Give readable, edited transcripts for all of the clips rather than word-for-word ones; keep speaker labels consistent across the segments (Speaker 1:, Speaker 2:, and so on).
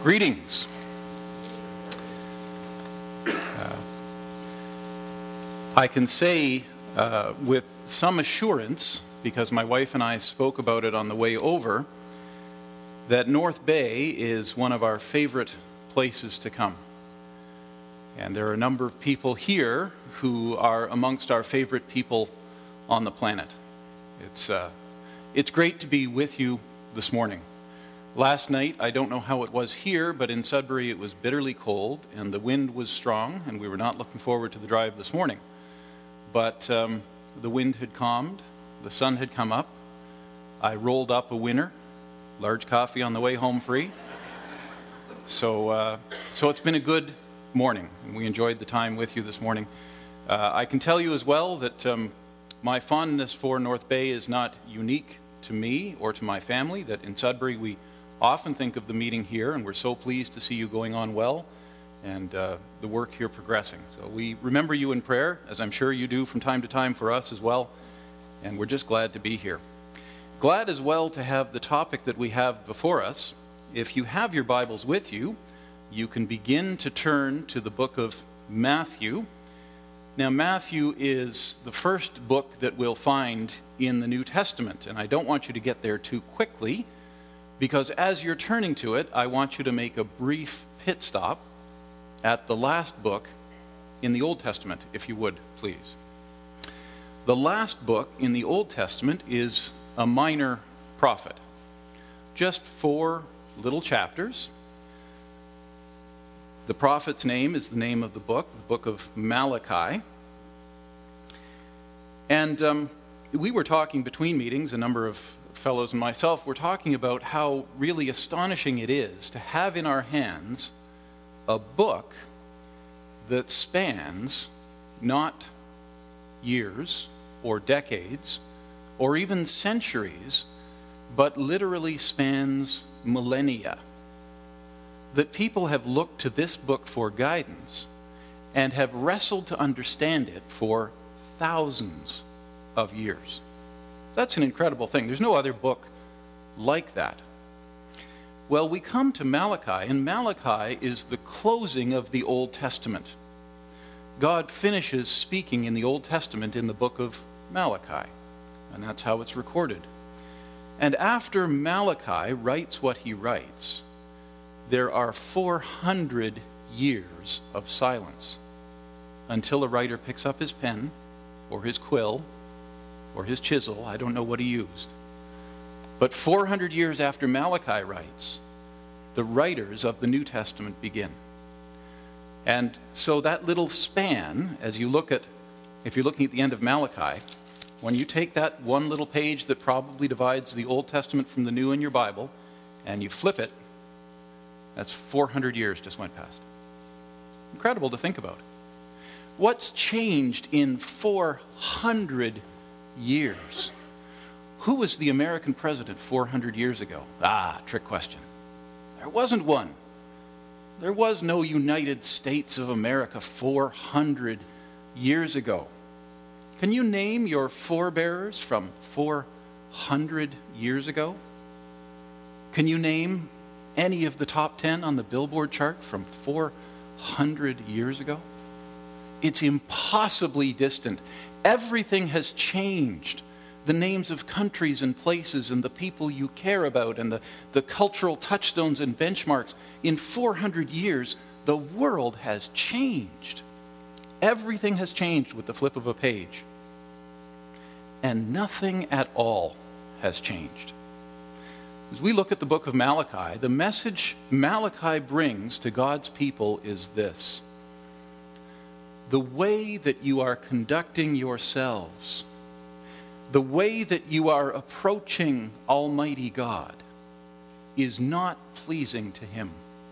Speaker 1: Greetings. I can say with some assurance, because my wife and I spoke about it on the way over, that North Bay is one of our favorite places to come. And there are a number of people here who are amongst our favorite people on the planet. It's great to be with you this morning. Last night, I don't know how it was here, but in Sudbury it was bitterly cold and the wind was strong, and we were not looking forward to the drive this morning. But the wind had calmed, the sun had come up. I rolled up a winner, large coffee on the way home free. So it's been a good morning, and we enjoyed the time with you this morning. I can tell you as well that my fondness for North Bay is not unique to me or to my family, that in Sudbury we often think of the meeting here, and we're so pleased to see you going on well and the work here progressing. So we remember you in prayer, as I'm sure you do from time to time for us as well, and we're just glad to be here. Glad as well to have the topic that we have before us. If you have your Bibles with you, you can begin to turn to the book of Matthew. Now, Matthew is the first book that we'll find in the New Testament, and I don't want you to get there too quickly, because as you're turning to it, I want you to make a brief pit stop at the last book in the Old Testament, if you would, please. The last book in the Old Testament is a minor prophet. Just 4 little chapters. The prophet's name is the name of the book of Malachi. And we were talking between meetings, a number of fellows and myself were talking about how really astonishing it is to have in our hands a book that spans not years or decades or even centuries, but literally spans millennia. That people have looked to this book for guidance and have wrestled to understand it for thousands of years. That's an incredible thing. There's no other book like that. Well, we come to Malachi, and Malachi is the closing of the Old Testament. God finishes speaking in the Old Testament in the book of Malachi, and that's how it's recorded. And after Malachi writes what he writes, there are 400 years of silence until a writer picks up his pen or his quill or his chisel. I don't know what he used. But 400 years after Malachi writes, the writers of the New Testament begin. And so that little span, if you're looking at the end of Malachi, when you take that one little page that probably divides the Old Testament from the New in your Bible, and you flip it, that's 400 years just went past. Incredible to think about. What's changed in 400 years? Who was the American president 400 years ago? Trick question. There wasn't one. There was no United States of America 400 years ago. Can you name your forebears from 400 years ago? Can you name any of the top 10 on the Billboard chart from 400 years ago? It's impossibly distant. Everything has changed. The names of countries and places and the people you care about and the cultural touchstones and benchmarks. In 400 years, the world has changed. Everything has changed with the flip of a page. And nothing at all has changed. As we look at the book of Malachi, the message Malachi brings to God's people is this: the way that you are conducting yourselves, the way that you are approaching Almighty God, is not pleasing to Him.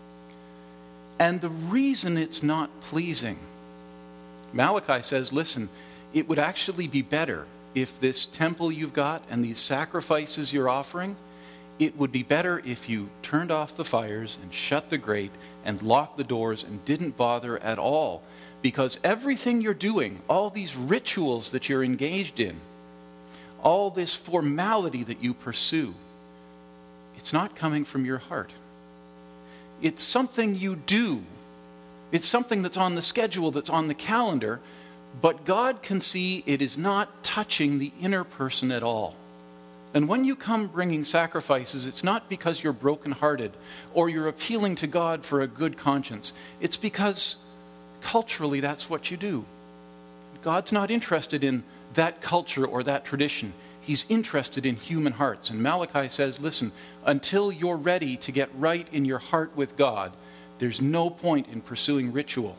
Speaker 1: And the reason it's not pleasing, Malachi says, listen, it would actually be better if this temple you've got and these sacrifices you're offering, it would be better if you turned off the fires and shut the grate and locked the doors and didn't bother at all. Because everything you're doing, all these rituals that you're engaged in, all this formality that you pursue, it's not coming from your heart. It's something you do. It's something that's on the schedule, that's on the calendar, but God can see it is not touching the inner person at all. And when you come bringing sacrifices, it's not because you're brokenhearted or you're appealing to God for a good conscience. It's because culturally that's what you do. God's not interested in that culture or that tradition. He's interested in human hearts. And Malachi says, listen, until you're ready to get right in your heart with God, there's no point in pursuing ritual.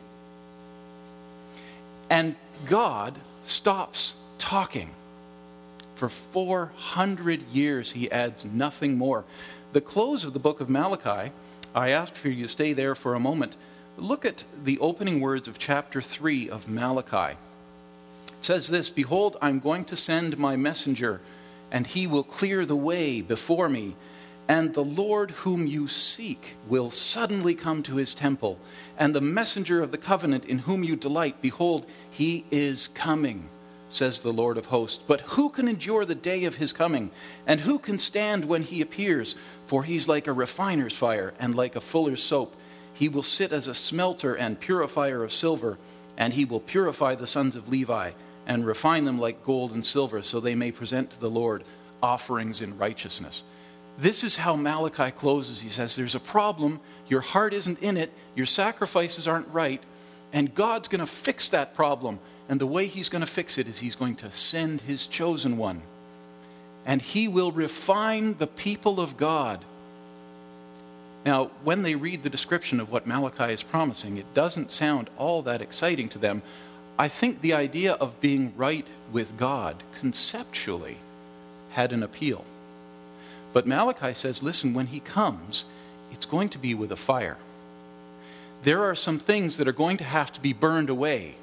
Speaker 1: And God stops talking. For 400 years, he adds nothing more. The close of the book of Malachi, I asked for you to stay there for a moment. Look at the opening words of chapter 3 of Malachi. It says this, "Behold, I'm going to send my messenger, and he will clear the way before me. And the Lord whom you seek will suddenly come to his temple. And the messenger of the covenant in whom you delight, behold, he is coming, says the Lord of hosts. But who can endure the day of his coming? And who can stand when he appears? For he's like a refiner's fire and like a fuller's soap. He will sit as a smelter and purifier of silver, and he will purify the sons of Levi and refine them like gold and silver, so they may present to the Lord offerings in righteousness." This is how Malachi closes. He says, there's a problem, your heart isn't in it, your sacrifices aren't right, and God's going to fix that problem. And the way he's going to fix it is he's going to send his chosen one. And he will refine the people of God. Now, when they read the description of what Malachi is promising, it doesn't sound all that exciting to them. I think the idea of being right with God conceptually had an appeal. But Malachi says, listen, when he comes, it's going to be with a fire. There are some things that are going to have to be burned away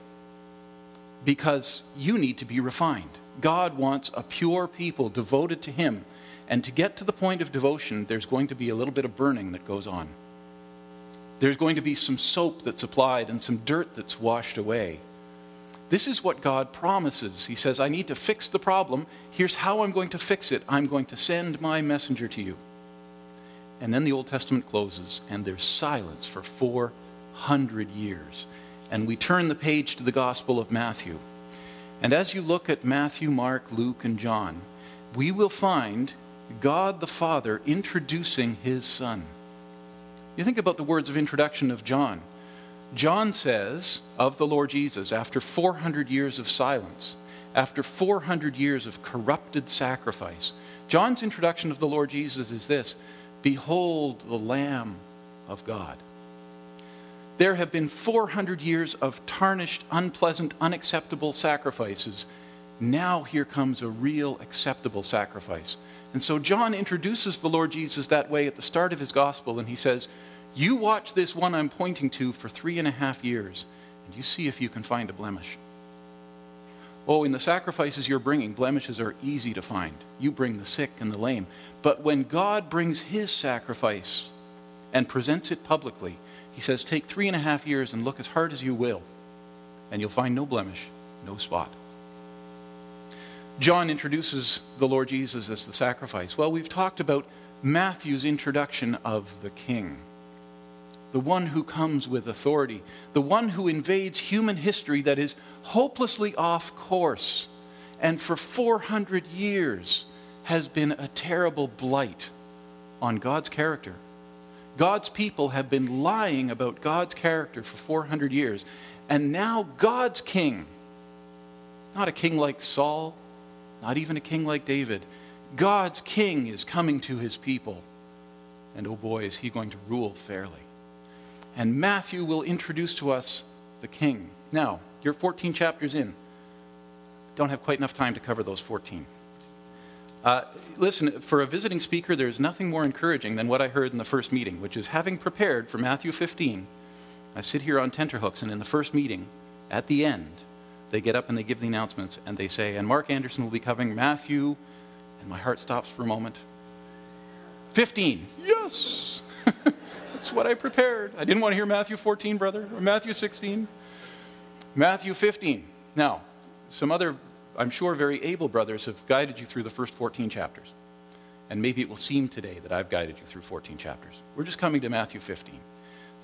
Speaker 1: because you need to be refined. God wants a pure people devoted to him. And to get to the point of devotion, there's going to be a little bit of burning that goes on. There's going to be some soap that's applied and some dirt that's washed away. This is what God promises. He says, I need to fix the problem. Here's how I'm going to fix it. I'm going to send my messenger to you. And then the Old Testament closes, and there's silence for 400 years. And we turn the page to the Gospel of Matthew. And as you look at Matthew, Mark, Luke, and John, we will find God the Father introducing his Son. You think about the words of introduction of John. John says of the Lord Jesus, after 400 years of silence, after 400 years of corrupted sacrifice, John's introduction of the Lord Jesus is this: "Behold the Lamb of God." There have been 400 years of tarnished, unpleasant, unacceptable sacrifices. Now here comes a real acceptable sacrifice. And so John introduces the Lord Jesus that way at the start of his gospel, and he says, you watch this one I'm pointing to for 3.5 years, and you see if you can find a blemish. Oh, in the sacrifices you're bringing, blemishes are easy to find. You bring the sick and the lame. But when God brings his sacrifice and presents it publicly, he says, take 3.5 years and look as hard as you will, and you'll find no blemish, no spot. John introduces the Lord Jesus as the sacrifice. Well, we've talked about Matthew's introduction of the King. The one who comes with authority, the one who invades human history that is hopelessly off course, and for 400 years has been a terrible blight on God's character. God's people have been lying about God's character for 400 years, and now God's king, not a king like Saul, not even a king like David, God's king is coming to his people, and oh boy, is he going to rule fairly. And Matthew will introduce to us the king. Now, you're 14 chapters in. Don't have quite enough time to cover those 14. Listen, for a visiting speaker, there's nothing more encouraging than what I heard in the first meeting, which is having prepared for Matthew 15. I sit here on tenterhooks, and in the first meeting, at the end, they get up and they give the announcements, and they say, and Mark Anderson will be covering Matthew, and my heart stops for a moment. 15. Yes! That's what I prepared. I didn't want to hear Matthew 14, brother, or Matthew 16. Matthew 15. Now, some other, I'm sure, very able brothers have guided you through the first 14 chapters. And maybe it will seem today that I've guided you through 14 chapters. We're just coming to Matthew 15.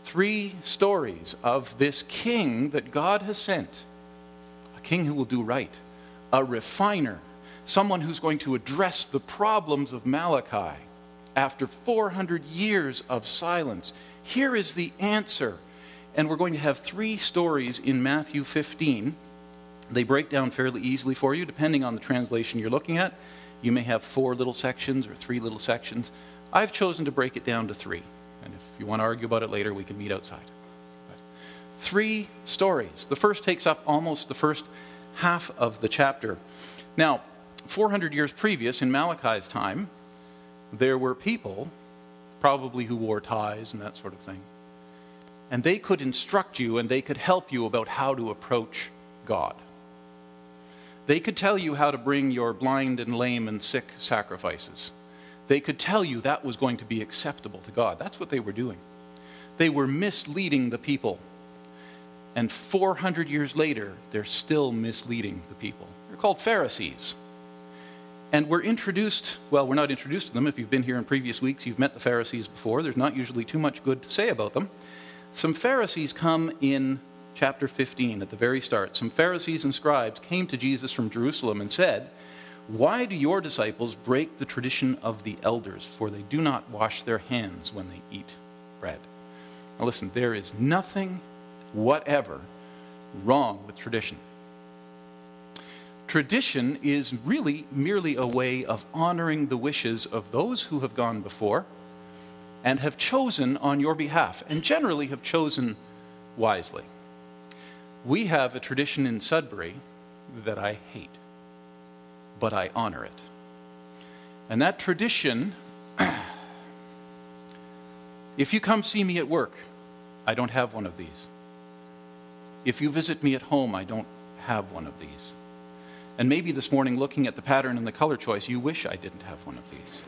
Speaker 1: 3 stories of this king that God has sent, a king who will do right, a refiner, someone who's going to address the problems of Malachi after 400 years of silence. Here is the answer. And we're going to have 3 stories in Matthew 15. They break down fairly easily for you, depending on the translation you're looking at. You may have 4 little sections or 3 little sections. I've chosen to break it down to 3. And if you want to argue about it later, we can meet outside. But 3 stories. The first takes up almost the first half of the chapter. Now, 400 years previous, in Malachi's time, there were people, probably who wore ties and that sort of thing. And they could instruct you and they could help you about how to approach God. They could tell you how to bring your blind and lame and sick sacrifices. They could tell you that was going to be acceptable to God. That's what they were doing. They were misleading the people. And 400 years later, they're still misleading the people. They're called Pharisees. And we're not introduced to them. If you've been here in previous weeks, you've met the Pharisees before. There's not usually too much good to say about them. Some Pharisees come in chapter 15 at the very start. Some Pharisees and scribes came to Jesus from Jerusalem and said, "Why do your disciples break the tradition of the elders? For they do not wash their hands when they eat bread." Now listen, there is nothing whatever wrong with tradition. Tradition is really merely a way of honoring the wishes of those who have gone before and have chosen on your behalf, and generally have chosen wisely. We have a tradition in Sudbury that I hate, but I honor it. And that tradition, if you come see me at work, I don't have one of these. If you visit me at home, I don't have one of these. And maybe this morning, looking at the pattern and the color choice, you wish I didn't have one of these.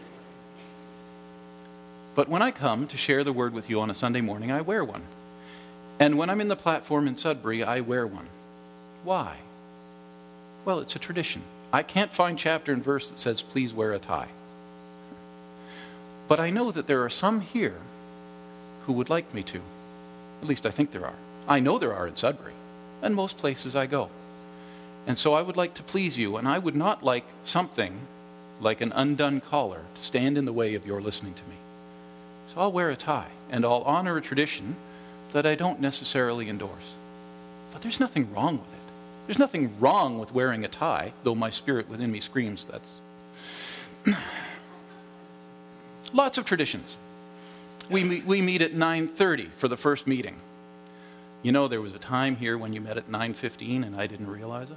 Speaker 1: But when I come to share the word with you on a Sunday morning, I wear one. And when I'm in the platform in Sudbury, I wear one. Why? Well, it's a tradition. I can't find chapter and verse that says, please wear a tie. But I know that there are some here who would like me to. At least I think there are. I know there are in Sudbury, and most places I go. And so I would like to please you, and I would not like something like an undone collar to stand in the way of your listening to me. So I'll wear a tie, and I'll honor a tradition that I don't necessarily endorse. But there's nothing wrong with it. There's nothing wrong with wearing a tie, though my spirit within me screams that's... Lots of traditions. We meet at 9:30 for the first meeting. You know, there was a time here when you met at 9:15 and I didn't realize it.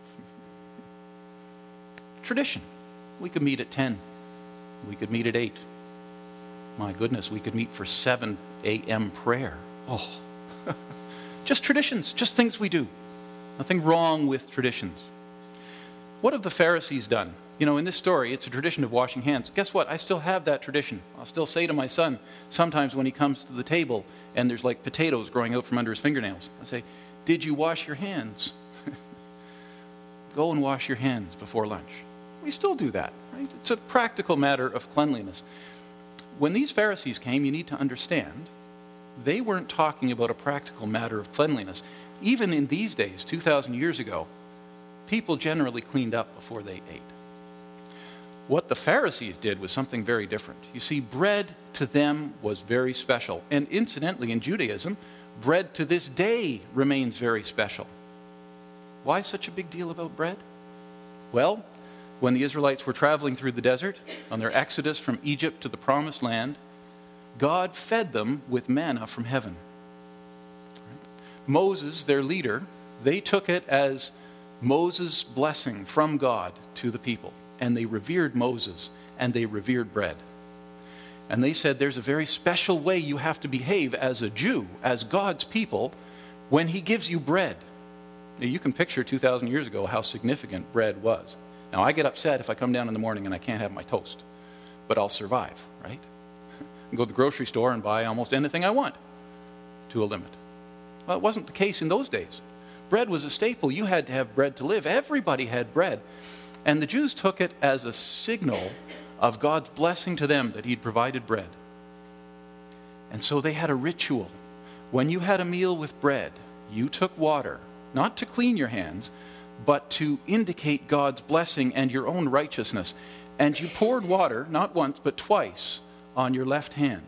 Speaker 1: Tradition. We could meet at 10. We could meet at 8. My goodness, we could meet for 7 a.m. prayer. Oh, just traditions, just things we do. Nothing wrong with traditions. What have the Pharisees done? You know, in this story, it's a tradition of washing hands. Guess what? I still have that tradition. I'll still say to my son, sometimes when he comes to the table and there's like potatoes growing out from under his fingernails, I say, did you wash your hands? Go and wash your hands before lunch. We still do that, right? It's a practical matter of cleanliness. When these Pharisees came, you need to understand, they weren't talking about a practical matter of cleanliness. Even in these days, 2,000 years ago, people generally cleaned up before they ate. What the Pharisees did was something very different. You see, bread to them was very special. And incidentally, in Judaism, bread to this day remains very special. Why such a big deal about bread? Well, when the Israelites were traveling through the desert, on their exodus from Egypt to the Promised Land, God fed them with manna from heaven. Moses, their leader, they took it as Moses' blessing from God to the people. And they revered Moses, and they revered bread. And they said there's a very special way you have to behave as a Jew, as God's people, when he gives you bread. Now, you can picture 2,000 years ago how significant bread was. Now, I get upset if I come down in the morning and I can't have my toast, but I'll survive, right? I can go to the grocery store and buy almost anything I want to a limit. Well, it wasn't the case in those days. Bread was a staple. You had to have bread to live. Everybody had bread. And the Jews took it as a signal of God's blessing to them that he'd provided bread. And so they had a ritual When you had a meal with bread, you took water, not to clean your hands, but to indicate God's blessing and your own righteousness. And you poured water, not once, but twice, on your left hand.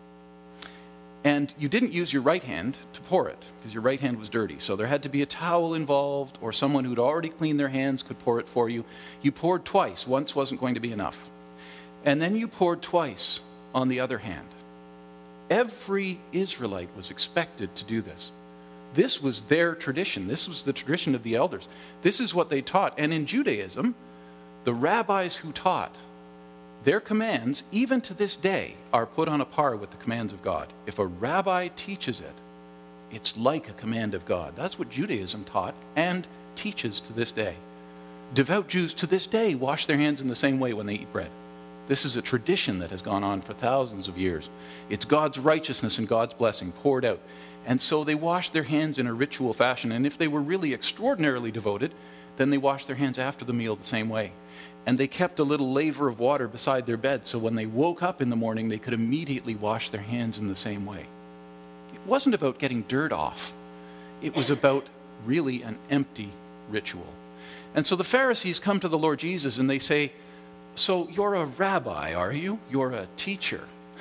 Speaker 1: And you didn't use your right hand to pour it, because your right hand was dirty. So there had to be a towel involved, or someone who'd already cleaned their hands could pour it for you. You poured twice. Once wasn't going to be enough. And then you poured twice on the other hand. Every Israelite was expected to do this. This was their tradition. This was the tradition of the elders. This is what they taught. And in Judaism, the rabbis who taught, their commands, even to this day, are put on a par with the commands of God. If a rabbi teaches it, it's like a command of God. That's what Judaism taught and teaches to this day. Devout Jews to this day wash their hands in the same way when they eat bread. This is a tradition that has gone on for thousands of years. It's God's righteousness and God's blessing poured out. And so they washed their hands in a ritual fashion. And if they were really extraordinarily devoted, then they washed their hands after the meal the same way. And they kept a little laver of water beside their bed, so when they woke up in the morning, they could immediately wash their hands in the same way. It wasn't about getting dirt off. It was about really an empty ritual. And so the Pharisees come to the Lord Jesus and they say, "So you're a rabbi, are you? You're a teacher.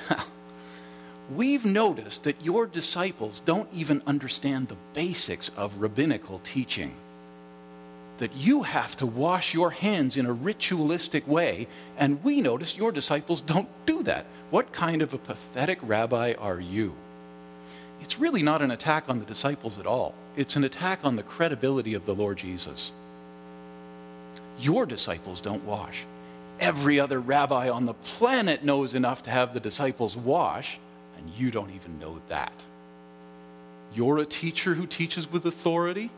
Speaker 1: We've noticed that your disciples don't even understand the basics of rabbinical teaching. That you have to wash your hands in a ritualistic way, and we notice your disciples don't do that. What kind of a pathetic rabbi are you?" It's really not an attack on the disciples at all. It's an attack on the credibility of the Lord Jesus. Your disciples don't wash. Every other rabbi on the planet knows enough to have the disciples wash, and you don't even know that. You're a teacher who teaches with authority?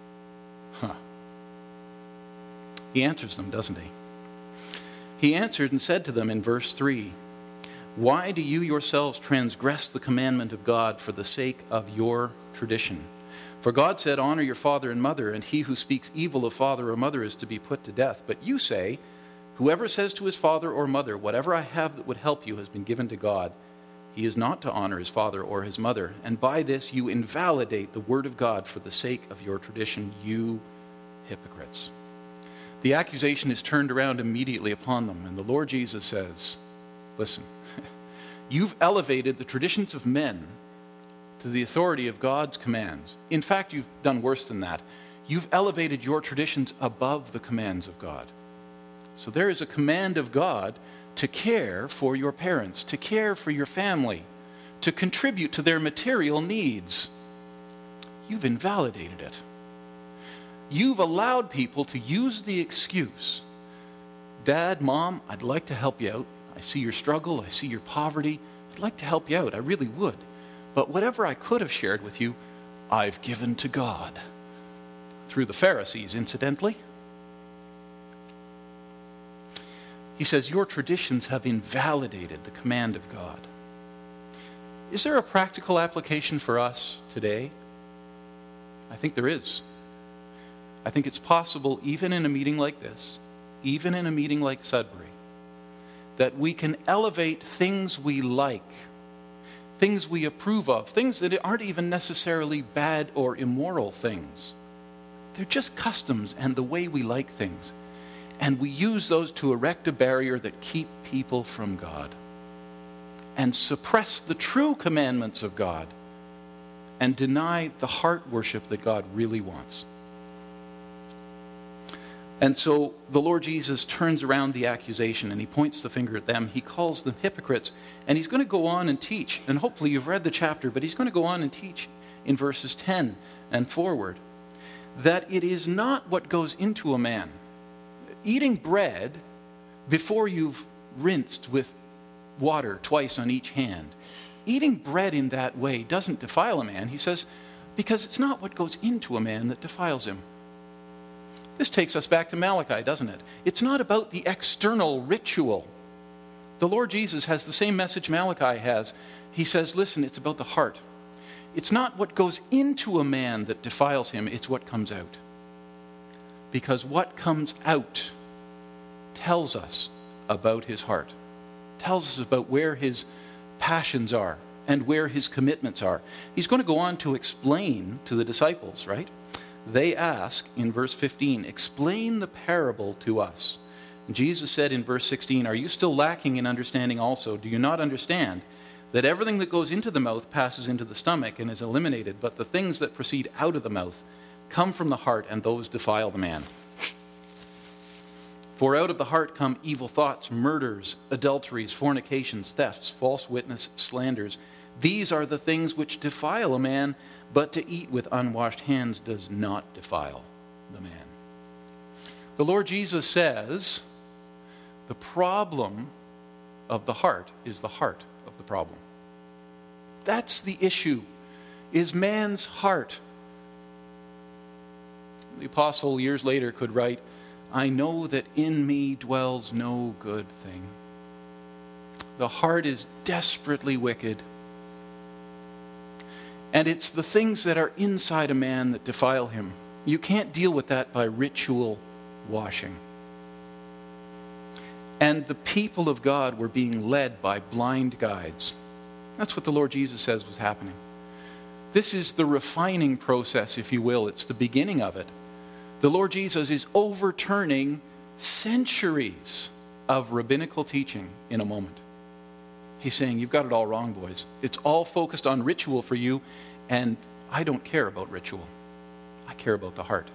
Speaker 1: He answers them, doesn't he? He answered and said to them in verse 3, "Why do you yourselves transgress the commandment of God for the sake of your tradition? For God said, 'Honor your father and mother, and he who speaks evil of father or mother is to be put to death.' But you say, 'Whoever says to his father or mother, "Whatever I have that would help you has been given to God," he is not to honor his father or his mother. And by this you invalidate the word of God for the sake of your tradition, you hypocrites.'" The accusation is turned around immediately upon them, and the Lord Jesus says, "Listen, you've elevated the traditions of men to the authority of God's commands. In fact, you've done worse than that. You've elevated your traditions above the commands of God. So there is a command of God to care for your parents, to care for your family, to contribute to their material needs. You've invalidated it. You've allowed people to use the excuse, 'Dad, Mom, I'd like to help you out. I see your struggle. I see your poverty. I'd like to help you out. I really would. But whatever I could have shared with you, I've given to God.'" Through the Pharisees, incidentally. He says, your traditions have invalidated the command of God. Is there a practical application for us today? I think there is. I think it's possible, even in a meeting like this, even in a meeting like Sudbury, that we can elevate things we like, things we approve of, things that aren't even necessarily bad or immoral things. They're just customs and the way we like things. And we use those to erect a barrier that keep people from God and suppress the true commandments of God and deny the heart worship that God really wants. And so the Lord Jesus turns around the accusation and he points the finger at them. He calls them hypocrites, and he's going to go on and teach. And hopefully you've read the chapter, but he's going to go on and teach in verses 10 and forward that it is not what goes into a man. Eating bread before you've rinsed with water twice on each hand, eating bread in that way doesn't defile a man, he says, because it's not what goes into a man that defiles him. This takes us back to Malachi, doesn't it? It's not about the external ritual. The Lord Jesus has the same message Malachi has. He says, listen, it's about the heart. It's not what goes into a man that defiles him, it's what comes out. Because what comes out tells us about his heart, tells us about where his passions are and where his commitments are. He's going to go on to explain to the disciples, right? They ask in verse 15, explain the parable to us. And Jesus said in verse 16, are you still lacking in understanding also? Do you not understand that everything that goes into the mouth passes into the stomach and is eliminated, but the things that proceed out of the mouth come from the heart, and those defile the man? For out of the heart come evil thoughts, murders, adulteries, fornications, thefts, false witness, slanders. These are the things which defile a man, but to eat with unwashed hands does not defile the man. The Lord Jesus says the problem of the heart is the heart of the problem. That's the issue, is man's heart. The apostle years later could write, I know that in me dwells no good thing. The heart is desperately wicked. And it's the things that are inside a man that defile him. You can't deal with that by ritual washing. And the people of God were being led by blind guides. That's what the Lord Jesus says was happening. This is the refining process, if you will. It's the beginning of it. The Lord Jesus is overturning centuries of rabbinical teaching in a moment. He's saying, you've got it all wrong, boys. It's all focused on ritual for you, and I don't care about ritual. I care about the heart.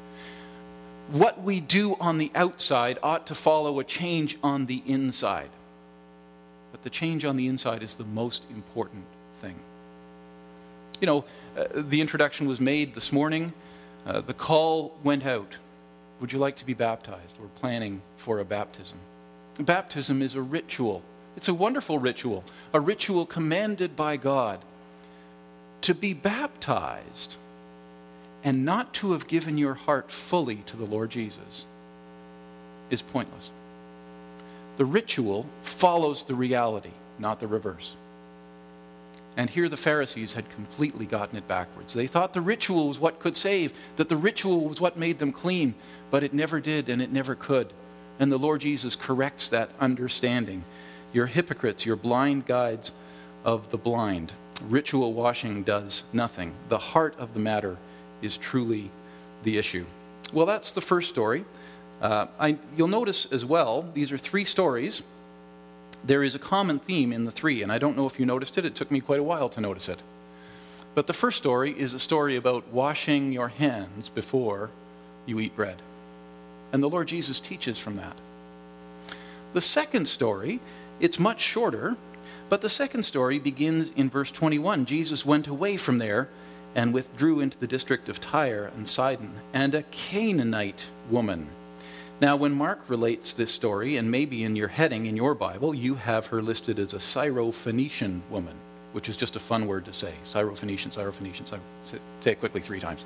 Speaker 1: What we do on the outside ought to follow a change on the inside. But the change on the inside is the most important thing. You know, the introduction was made this morning. The call went out. Would you like to be baptized? We're planning for a baptism. Baptism is a ritual. It's a wonderful ritual, a ritual commanded by God. To be baptized and not to have given your heart fully to the Lord Jesus is pointless. The ritual follows the reality, not the reverse. And here the Pharisees had completely gotten it backwards. They thought the ritual was what could save, that the ritual was what made them clean, but it never did and it never could. And the Lord Jesus corrects that understanding. You're hypocrites, you're blind guides of the blind. Ritual washing does nothing. The heart of the matter is truly the issue. Well, that's the first story. You'll notice as well, these are three stories. There is a common theme in the three, and I don't know if you noticed it. It took me quite a while to notice it. But the first story is a story about washing your hands before you eat bread. And the Lord Jesus teaches from that. The second story, it's much shorter, but the second story begins in verse 21. Jesus went away from there and withdrew into the district of Tyre and Sidon, and a Canaanite woman. Now, when Mark relates this story, and maybe in your heading in your Bible, you have her listed as a Syrophoenician woman, which is just a fun word to say. Syrophoenician. Say it quickly 3 times.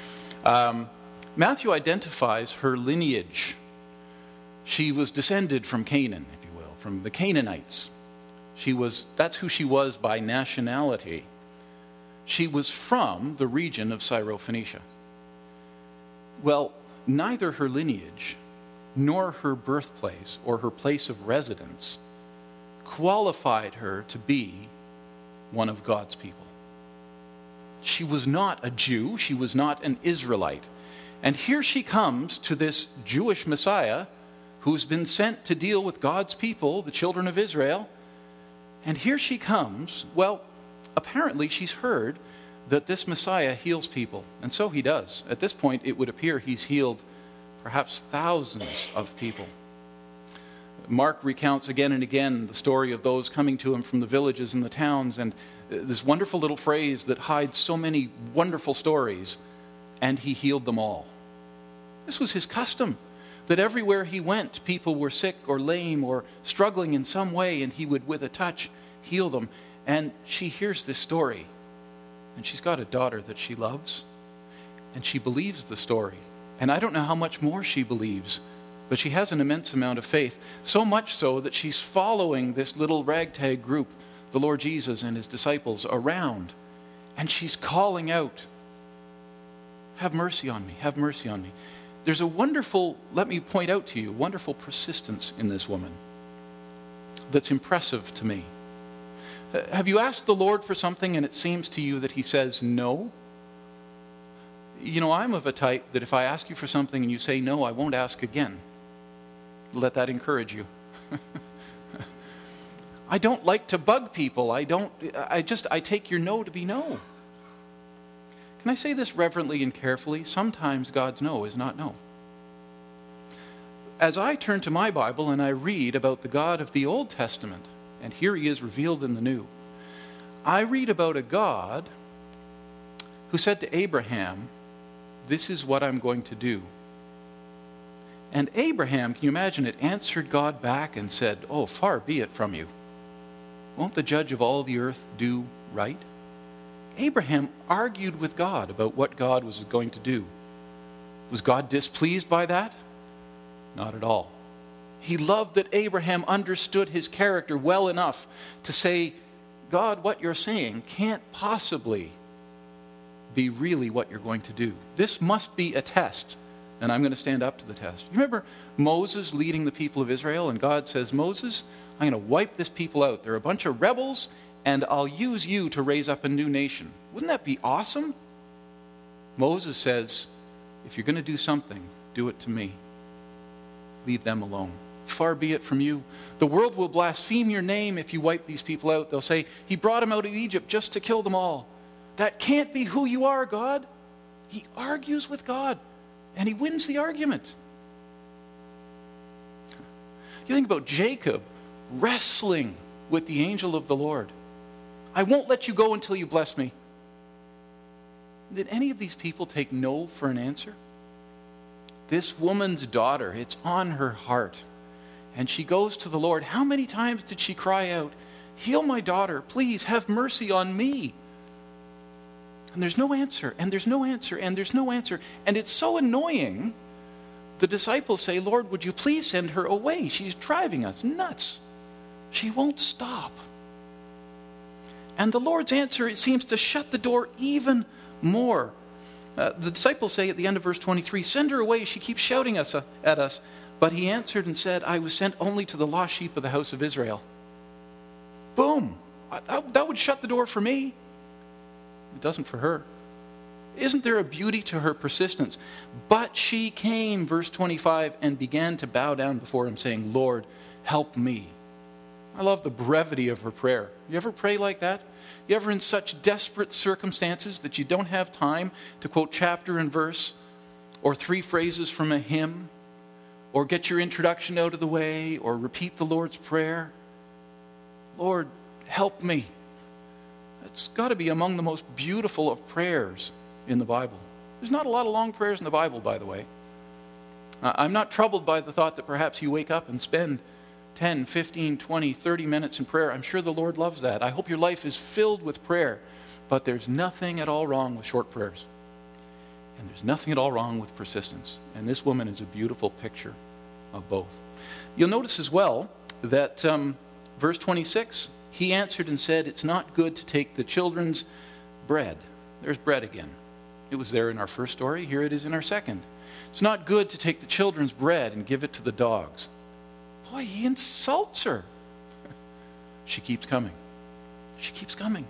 Speaker 1: Matthew identifies her lineage. She was descended from Canaan, if you will, from the Canaanites. That's who she was by nationality. She was from the region of Syrophoenicia. Well, neither her lineage nor her birthplace or her place of residence qualified her to be one of God's people. She was not a Jew. She was not an Israelite. And here she comes to this Jewish Messiah who's been sent to deal with God's people, the children of Israel. And here she comes. Well, apparently she's heard that this Messiah heals people. And so he does. At this point, it would appear he's healed perhaps thousands of people. Mark recounts again and again the story of those coming to him from the villages and the towns, and this wonderful little phrase that hides so many wonderful stories, and he healed them all. This was his custom, that everywhere he went, people were sick or lame or struggling in some way, and he would, with a touch, heal them. And she hears this story, and she's got a daughter that she loves, and she believes the story. And I don't know how much more she believes, but she has an immense amount of faith, so much so that she's following this little ragtag group, the Lord Jesus and his disciples, around, and she's calling out, have mercy on me, have mercy on me. There's a wonderful, let me point out to you, wonderful persistence in this woman that's impressive to me. Have you asked the Lord for something and it seems to you that he says no? You know, I'm of a type that if I ask you for something and you say no, I won't ask again. Let that encourage you. I don't like to bug people. I take your no to be no. Can I say this reverently and carefully? Sometimes God's no is not no. As I turn to my Bible and I read about the God of the Old Testament, and here he is revealed in the New, I read about a God who said to Abraham, "This is what I'm going to do." And Abraham, can you imagine it, answered God back and said, "Oh, far be it from you. Won't the judge of all the earth do right?" Abraham argued with God about what God was going to do. Was God displeased by that? Not at all. He loved that Abraham understood his character well enough to say, "God, what you're saying can't possibly be really what you're going to do. This must be a test, and I'm going to stand up to the test." You remember Moses leading the people of Israel, and God says, "Moses, I'm going to wipe this people out. They're a bunch of rebels, and I'll use you to raise up a new nation." Wouldn't that be awesome? Moses says, "If you're going to do something, do it to me. Leave them alone. Far be it from you. The world will blaspheme your name if you wipe these people out. They'll say, 'He brought them out of Egypt just to kill them all.' That can't be who you are, God." He argues with God, and he wins the argument. You think about Jacob wrestling with the angel of the Lord. "I won't let you go until you bless me." Did any of these people take no for an answer? This woman's daughter, it's on her heart. And she goes to the Lord. How many times did she cry out, "Heal my daughter, please have mercy on me"? And there's no answer, and there's no answer, and there's no answer. And it's so annoying, the disciples say, "Lord, would you please send her away? She's driving us nuts. She won't stop." And the Lord's answer, it seems to shut the door even more. The disciples say at the end of verse 23, "Send her away, she keeps shouting at us." But he answered and said, "I was sent only to the lost sheep of the house of Israel." Boom. That would shut the door for me. It doesn't for her. Isn't there a beauty to her persistence? But she came, verse 25, and began to bow down before him, saying, "Lord, help me." I love the brevity of her prayer. You ever pray like that? You ever in such desperate circumstances that you don't have time to quote chapter and verse, or 3 phrases from a hymn, or get your introduction out of the way, or repeat the Lord's Prayer? "Lord, help me." It's got to be among the most beautiful of prayers in the Bible. There's not a lot of long prayers in the Bible, by the way. I'm not troubled by the thought that perhaps you wake up and spend 10, 15, 20, 30 minutes in prayer. I'm sure the Lord loves that. I hope your life is filled with prayer. But there's nothing at all wrong with short prayers. And there's nothing at all wrong with persistence. And this woman is a beautiful picture of both. You'll notice as well that verse 26, he answered and said, "It's not good to take the children's bread." There's bread again. It was there in our first story. Here it is in our second. "It's not good to take the children's bread and give it to the dogs." Boy, he insults her. She keeps coming. She keeps coming.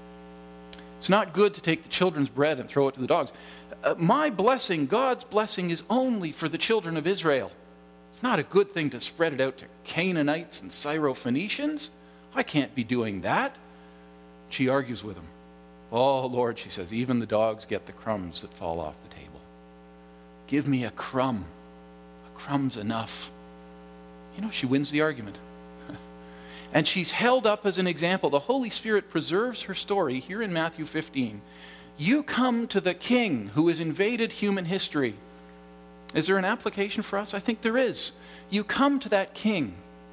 Speaker 1: "It's not good to take the children's bread and throw it to the dogs." My blessing, God's blessing, is only for the children of Israel. It's not a good thing to spread it out to Canaanites and Syrophoenicians. I can't be doing that. She argues with him. "Oh, Lord," she says, "even the dogs get the crumbs that fall off the table. Give me a crumb. A crumb's enough." You know, she wins the argument. And she's held up as an example. The Holy Spirit preserves her story here in Matthew 15. You come to the King who has invaded human history. Is there an application for us? I think there is. You come to that King,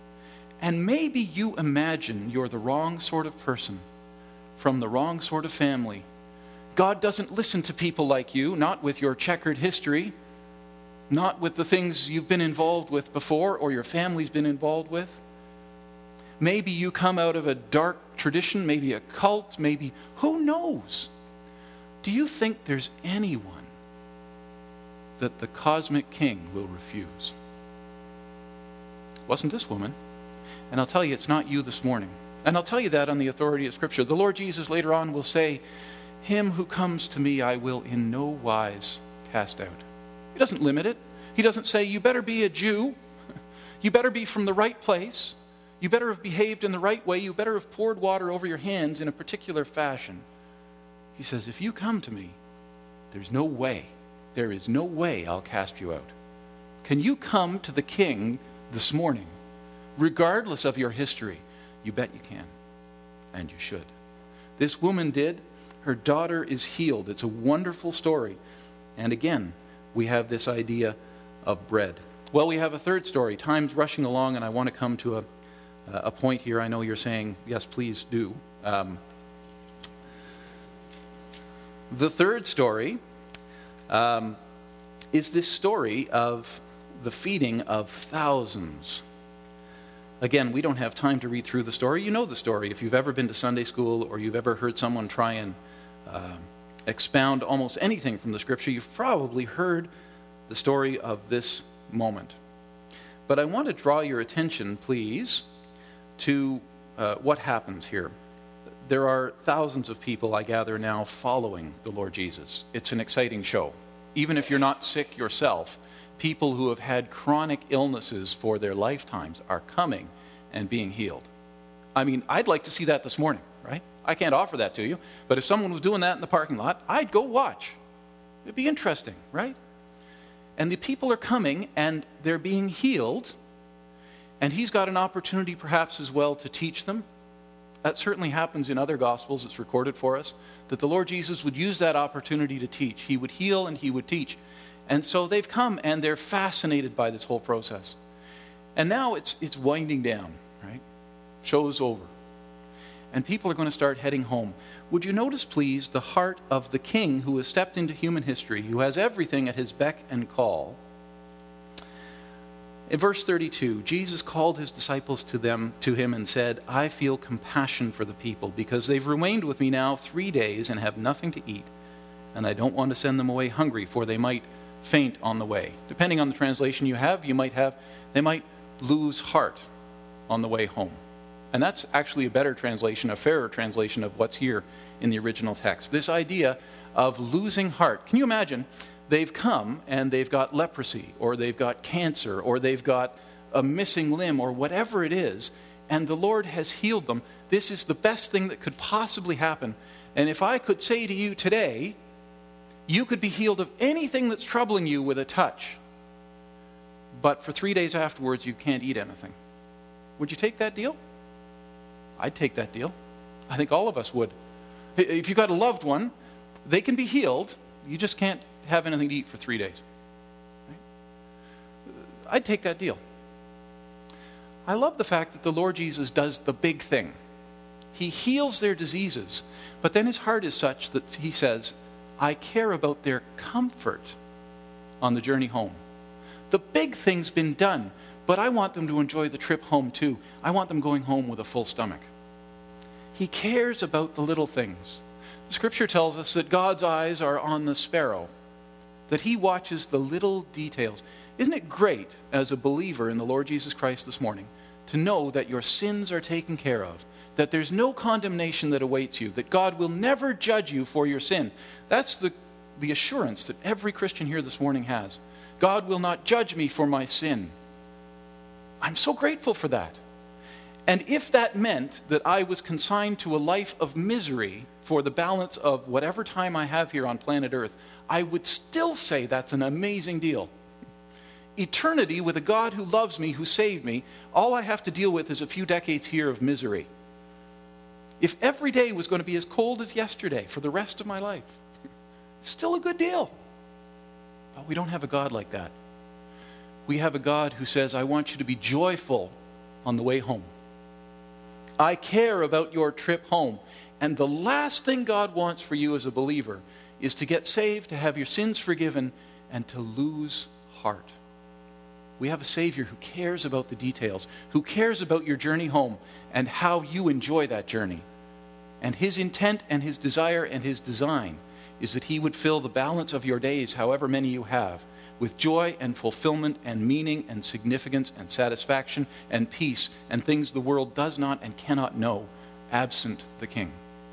Speaker 1: and maybe you imagine you're the wrong sort of person from the wrong sort of family. God doesn't listen to people like you, not with your checkered history, not with the things you've been involved with before or your family's been involved with. Maybe you come out of a dark tradition, maybe a cult, maybe, who knows? Do you think there's anyone that the cosmic King will refuse? It wasn't this woman. And I'll tell you, it's not you this morning. And I'll tell you that on the authority of Scripture. The Lord Jesus later on will say, "Him who comes to me I will in no wise cast out." He doesn't limit it. He doesn't say, you better be a Jew. You better be from the right place. You better have behaved in the right way. You better have poured water over your hands in a particular fashion. He says, if you come to me, there is no way I'll cast you out. Can you come to the King this morning, regardless of your history? You bet you can, and you should. This woman did. Her daughter is healed. It's a wonderful story. And again, we have this idea of bread. Well, we have a third story. Time's rushing along, and I want to come to a point here. I know you're saying, yes, please do. The third story is this story of the feeding of thousands. Again, we don't have time to read through the story. You know the story. If you've ever been to Sunday school or you've ever heard someone try and expound almost anything from the Scripture, you've probably heard the story of this moment. But I want to draw your attention, please, to what happens here. There are thousands of people, I gather now, following the Lord Jesus. It's an exciting show. Even if you're not sick yourself, people who have had chronic illnesses for their lifetimes are coming and being healed. I mean, I'd like to see that this morning, right? I can't offer that to you, but if someone was doing that in the parking lot, I'd go watch. It'd be interesting, right? And the people are coming and they're being healed, and he's got an opportunity perhaps as well to teach them. That certainly happens in other Gospels. It's recorded for us that the Lord Jesus would use that opportunity to teach. He would heal and he would teach. And so they've come and they're fascinated by this whole process. And now it's winding down, right? Show's over. And people are going to start heading home. Would you notice, please, the heart of the King who has stepped into human history, who has everything at his beck and call? In verse 32, Jesus called his disciples to him and said, I feel compassion for the people because they've remained with me now 3 days and have nothing to eat. And I don't want to send them away hungry, for they might faint on the way. Depending on the translation you have, they might lose heart on the way home. And that's actually a better translation, a fairer translation of what's here in the original text. This idea of losing heart. Can you imagine? They've come and they've got leprosy, or they've got cancer, or they've got a missing limb, or whatever it is, and the Lord has healed them. This is the best thing that could possibly happen. And if I could say to you today, you could be healed of anything that's troubling you with a touch, but for 3 days afterwards you can't eat anything. Would you take that deal? I'd take that deal. I think all of us would. If you've got a loved one, they can be healed. You just can't have anything to eat for 3 days. Right? I'd take that deal. I love the fact that the Lord Jesus does the big thing. He heals their diseases, but then his heart is such that he says, I care about their comfort on the journey home. The big thing's been done, but I want them to enjoy the trip home too. I want them going home with a full stomach. He cares about the little things. The Scripture tells us that God's eyes are on the sparrow, that he watches the little details. Isn't it great as a believer in the Lord Jesus Christ this morning to know that your sins are taken care of, that there's no condemnation that awaits you, that God will never judge you for your sin? That's the assurance that every Christian here this morning has. God will not judge me for my sin. I'm so grateful for that. And if that meant that I was consigned to a life of misery for the balance of whatever time I have here on planet Earth, I would still say that's an amazing deal. Eternity with a God who loves me, who saved me, all I have to deal with is a few decades here of misery. If every day was going to be as cold as yesterday for the rest of my life, still a good deal. But we don't have a God like that. We have a God who says, I want you to be joyful on the way home. I care about your trip home. And the last thing God wants for you as a believer is to get saved, to have your sins forgiven, and to lose heart. We have a Savior who cares about the details, who cares about your journey home and how you enjoy that journey. And his intent and his desire and his design is that he would fill the balance of your days, however many you have, with joy and fulfillment and meaning and significance and satisfaction and peace and things the world does not and cannot know. absent the king.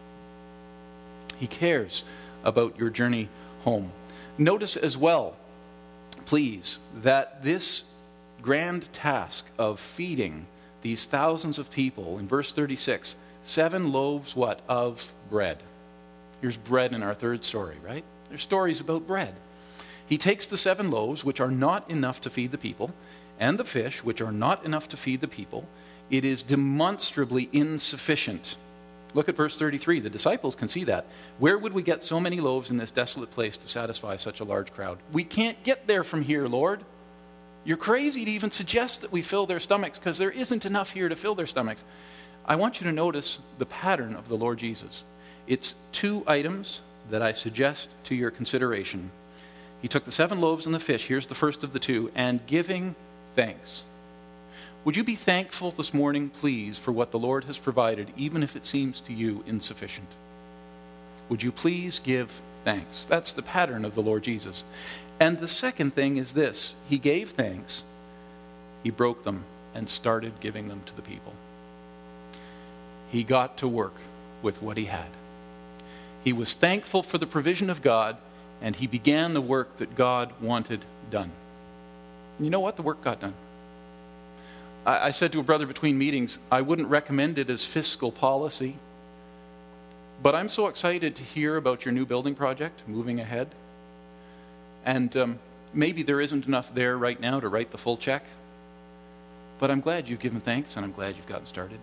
Speaker 1: He cares about your journey home. Notice as well, please, that this grand task of feeding these thousands of people, in verse 36, 7 loaves, what? Of bread. Here's bread in our third story, right? There's stories about bread. He takes the 7 loaves, which are not enough to feed the people, and the fish, which are not enough to feed the people. It is demonstrably insufficient. Look at verse 33. The disciples can see that. Where would we get so many loaves in this desolate place to satisfy such a large crowd? We can't get there from here, Lord. You're crazy to even suggest that we fill their stomachs because there isn't enough here to fill their stomachs. I want you to notice the pattern of the Lord Jesus. It's 2 items that I suggest to your consideration. He took the 7 loaves and the fish, here's the first of the 2, and giving thanks. Would you be thankful this morning, please, for what the Lord has provided, even if it seems to you insufficient? Would you please give thanks? That's the pattern of the Lord Jesus. And the second thing is this. He gave thanks, he broke them, and started giving them to the people. He got to work with what he had. He was thankful for the provision of God, and he began the work that God wanted done. And you know what? The work got done. I said to a brother between meetings, I wouldn't recommend it as fiscal policy, but I'm so excited to hear about your new building project moving ahead. And maybe there isn't enough there right now to write the full check, but I'm glad you've given thanks, and I'm glad you've gotten started.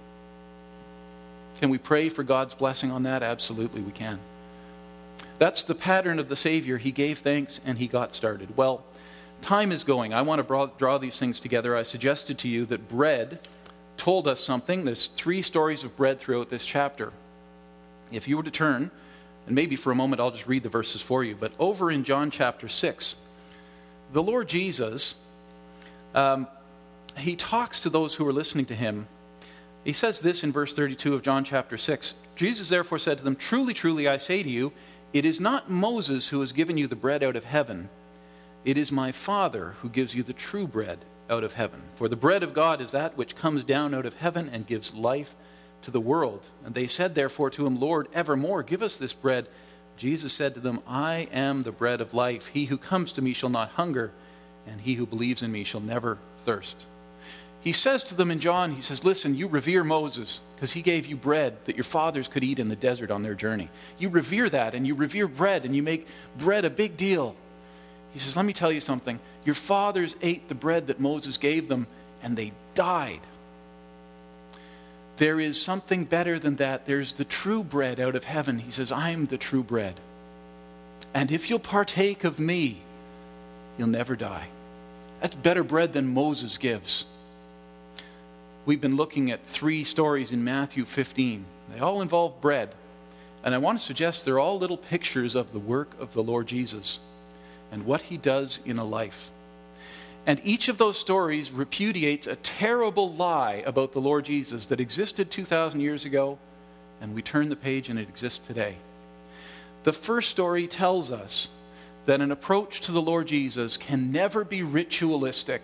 Speaker 1: Can we pray for God's blessing on that? Absolutely, we can. That's the pattern of the Savior. He gave thanks, and he got started. Well, time is going. I want to draw these things together. I suggested to you that bread told us something. There's 3 stories of bread throughout this chapter. If you were to turn, and maybe for a moment I'll just read the verses for you, but over in John chapter 6, the Lord Jesus, he talks to those who are listening to him. He says this in verse 32 of John chapter 6. Jesus therefore said to them, "Truly, truly, I say to you, it is not Moses who has given you the bread out of heaven. It is my Father who gives you the true bread out of heaven. For the bread of God is that which comes down out of heaven and gives life to the world." And they said therefore to him, "Lord, evermore give us this bread." Jesus said to them, "I am the bread of life. He who comes to me shall not hunger, and he who believes in me shall never thirst." He says to them in John, he says, listen, you revere Moses because he gave you bread that your fathers could eat in the desert on their journey. You revere that, and you revere bread, and you make bread a big deal. He says, let me tell you something. Your fathers ate the bread that Moses gave them, and they died. There is something better than that. There's the true bread out of heaven. He says, I'm the true bread. And if you'll partake of me, you'll never die. That's better bread than Moses gives. We've been looking at 3 stories in Matthew 15. They all involve bread. And I want to suggest they're all little pictures of the work of the Lord Jesus and what he does in a life. And each of those stories repudiates a terrible lie about the Lord Jesus that existed 2,000 years ago, and we turn the page and it exists today. The first story tells us that an approach to the Lord Jesus can never be ritualistic.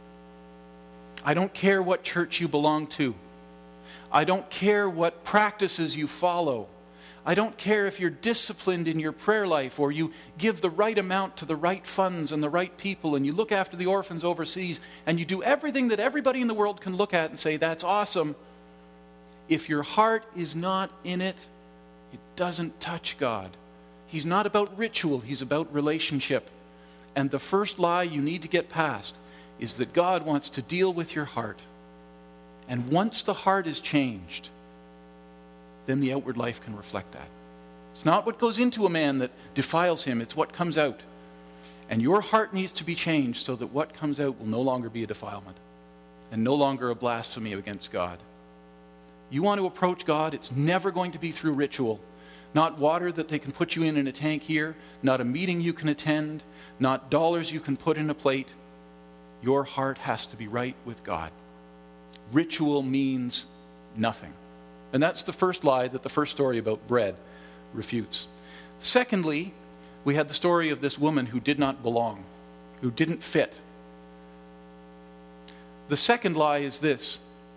Speaker 1: I don't care what church you belong to. I don't care what practices you follow. I don't care if you're disciplined in your prayer life or you give the right amount to the right funds and the right people and you look after the orphans overseas and you do everything that everybody in the world can look at and say, that's awesome. If your heart is not in it, it doesn't touch God. He's not about ritual, he's about relationship. And the first lie you need to get past is that God wants to deal with your heart. And once the heart is changed, then the outward life can reflect that. It's not what goes into a man that defiles him, it's what comes out. And your heart needs to be changed so that what comes out will no longer be a defilement and no longer a blasphemy against God. You want to approach God, it's never going to be through ritual. Not water that they can put you in a tank here, not a meeting you can attend, not dollars you can put in a plate. Your heart has to be right with God. Ritual means nothing. And that's the first lie that the first story about bread refutes. Secondly, we had the story of this woman who did not belong, who didn't fit. The second lie is this,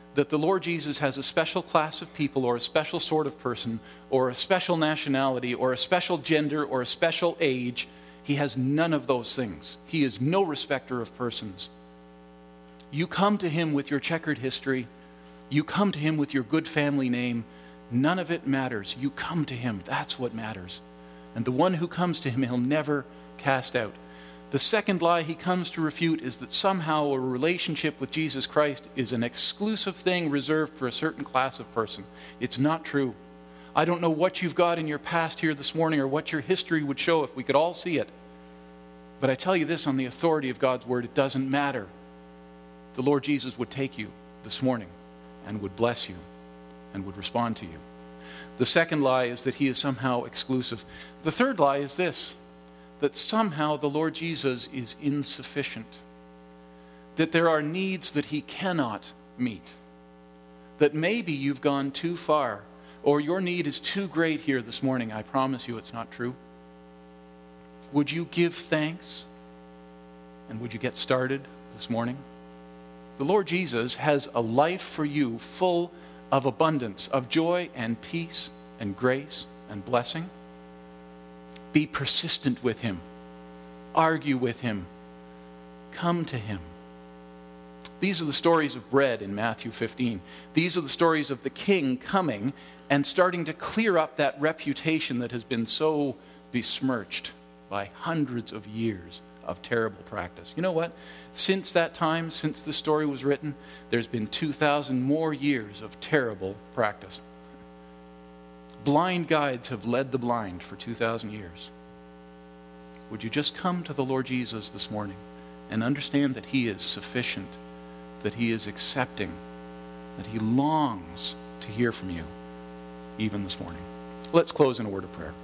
Speaker 1: that the Lord Jesus has a special class of people or a special sort of person or a special nationality or a special gender or a special age. He has none of those things. He is no respecter of persons. You come to him with your checkered history. You come to him with your good family name. None of it matters. You come to him. That's what matters. And the one who comes to him, he'll never cast out. The second lie he comes to refute is that somehow a relationship with Jesus Christ is an exclusive thing reserved for a certain class of person. It's not true. I don't know what you've got in your past here this morning or what your history would show if we could all see it. But I tell you this on the authority of God's word, it doesn't matter. The Lord Jesus would take you this morning and would bless you and would respond to you. The second lie is that he is somehow exclusive. The third lie is this, that somehow the Lord Jesus is insufficient, that there are needs that he cannot meet, that maybe you've gone too far or your need is too great here this morning. I promise you it's not true. Would you give thanks and would you get started this morning? The Lord Jesus has a life for you full of abundance, of joy and peace and grace and blessing. Be persistent with him. Argue with him. Come to him. These are the stories of bread in Matthew 15. These are the stories of the king coming and starting to clear up that reputation that has been so besmirched by hundreds of years of terrible practice. You know what? Since that time, since the story was written, there's been 2,000 more years of terrible practice. Blind guides have led the blind for 2,000 years. Would you just come to the Lord Jesus this morning and understand that he is sufficient, that he is accepting, that he longs to hear from you, even this morning. Let's close in a word of prayer.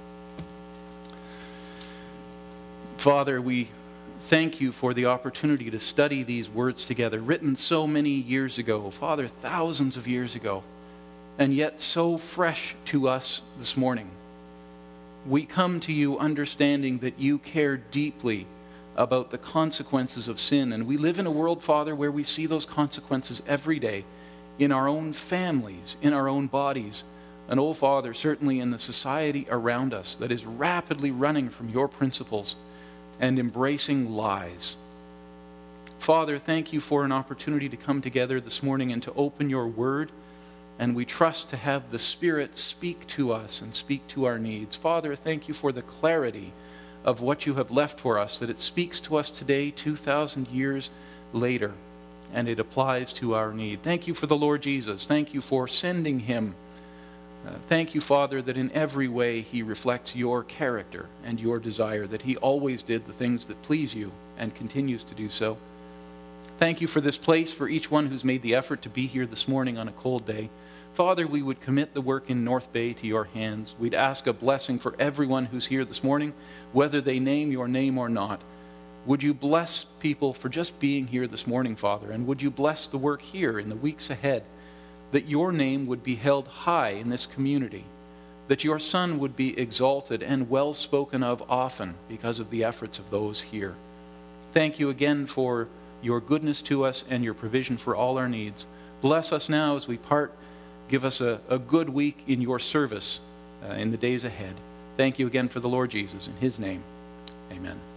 Speaker 1: Father, we thank you for the opportunity to study these words together, written so many years ago, Father, thousands of years ago, and yet so fresh to us this morning. We come to you understanding that you care deeply about the consequences of sin, and we live in a world, Father, where we see those consequences every day in our own families, in our own bodies, and, oh Father, certainly in the society around us that is rapidly running from your principles and embracing lies. Father, thank you for an opportunity to come together this morning and to open your word, and we trust to have the Spirit speak to us and speak to our needs. Father, thank you for the clarity of what you have left for us, that it speaks to us today 2,000 years later, and it applies to our need. Thank you for the Lord Jesus. Thank you for sending him. Thank you, Father, that in every way he reflects your character and your desire, that he always did the things that please you and continues to do so. Thank you for this place, for each one who's made the effort to be here this morning on a cold day. Father, we would commit the work in North Bay to your hands. We'd ask a blessing for everyone who's here this morning, whether they name your name or not. Would you bless people for just being here this morning, Father, and would you bless the work here in the weeks ahead, that your name would be held high in this community, that your Son would be exalted and well spoken of often because of the efforts of those here. Thank you again for your goodness to us and your provision for all our needs. Bless us now as we part. Give us a good week in your service in the days ahead. Thank you again for the Lord Jesus. In his name, amen.